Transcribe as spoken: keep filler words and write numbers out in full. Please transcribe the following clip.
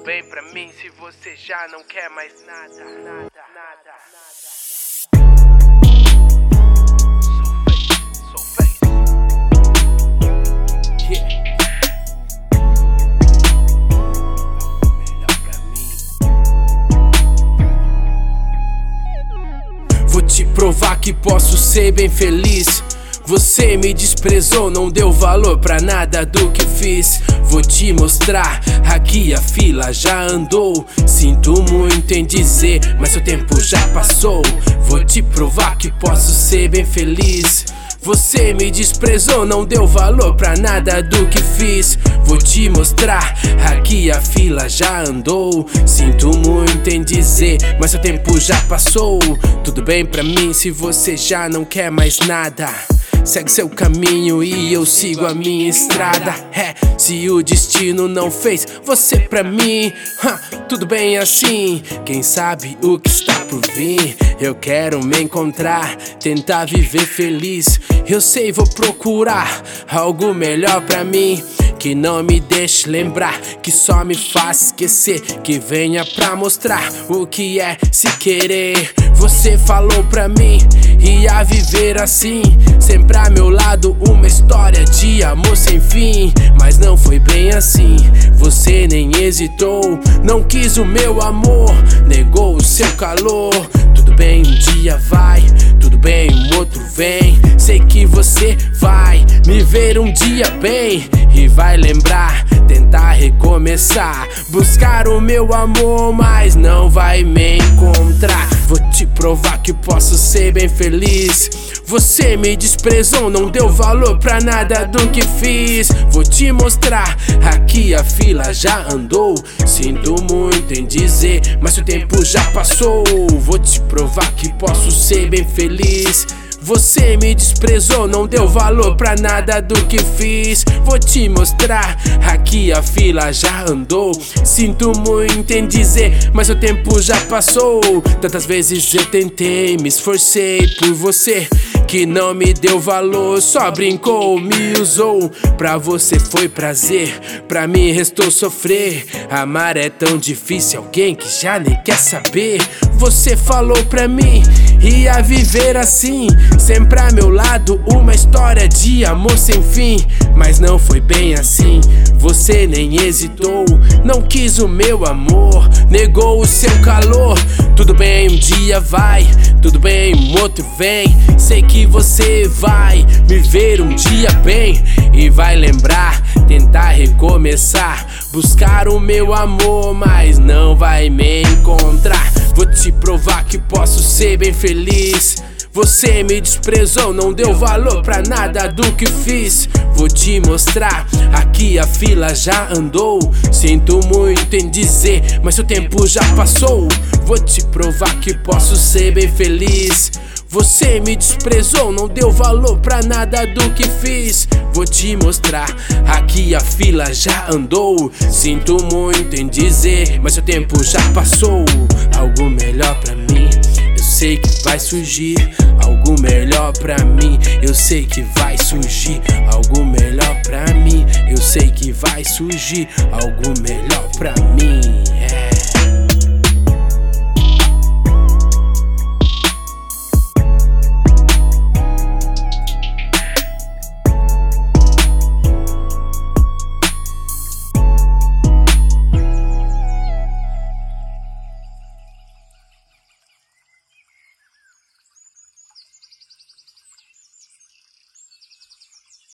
bem pra mim se você já não quer mais nada, nada, nada, nada. Sou face, sou face. Yeah. Melhor pra mim. Vou te provar que posso ser bem feliz. Você me desprezou, não deu valor pra nada do que fiz. Vou te mostrar, aqui a fila já andou. Sinto muito em dizer, mas seu tempo já passou. Vou te provar que posso ser bem feliz. Você me desprezou, não deu valor pra nada do que fiz. Vou te mostrar, aqui a fila já andou. Sinto muito em dizer, mas seu tempo já passou. Tudo bem pra mim se você já não quer mais nada. Segue seu caminho e eu sigo a minha estrada. É, se o destino não fez você pra mim, huh, tudo bem assim. Quem sabe o que está por vir. Eu quero me encontrar, tentar viver feliz. Eu sei, vou procurar algo melhor pra mim, que não me deixe lembrar, que só me faz esquecer, que venha pra mostrar o que é se querer. Você falou pra mim, ia viver assim, sempre a meu lado, uma história de amor sem fim. Mas não foi bem assim, você nem hesitou, não quis o meu amor, negou o seu calor. Tudo bem, um dia vai, tudo bem, um outro vem. Sei que você vai me ver um dia bem e vai lembrar, tentar recomeçar, buscar o meu amor, mas não vai me encontrar. Vou te provar que posso ser bem feliz. Você me desprezou, não deu valor pra nada do que fiz. Vou te mostrar, aqui a fila já andou. Sinto muito em dizer, mas seu tempo já passou. Vou te provar que posso ser bem feliz. Você me desprezou, não deu valor pra nada do que fiz. Vou te mostrar, aqui a fila já andou. Sinto muito em dizer, mas o tempo já passou. Tantas vezes eu tentei, me esforcei por você, que não me deu valor, só brincou, me usou. Pra você foi prazer, pra mim restou sofrer. Amar é tão difícil, alguém que já nem quer saber. Você falou pra mim, ia viver assim, sempre a meu lado, uma história de amor sem fim. Mas não foi bem assim, você nem hesitou, não quis o meu amor, negou o seu calor. Tudo bem, um dia vai, tudo bem, um outro vem. Sei que você vai me ver um dia bem e vai lembrar, tentar recomeçar, buscar o meu amor, mas não vai me encontrar. Vou te provar que posso ser bem feliz. Você me desprezou, não deu valor pra nada do que fiz. Vou te mostrar, aqui a fila já andou. Sinto muito em dizer, mas seu tempo já passou. Vou te provar que posso ser bem feliz. Você me desprezou, não deu valor pra nada do que fiz. Vou te mostrar, aqui a fila já andou. Sinto muito em dizer, mas seu tempo já passou. Algo melhor pra mim, eu sei que vai surgir. Algo melhor pra mim, eu sei que vai surgir. Algo melhor pra mim, eu sei que vai surgir. Algo melhor pra mim, é.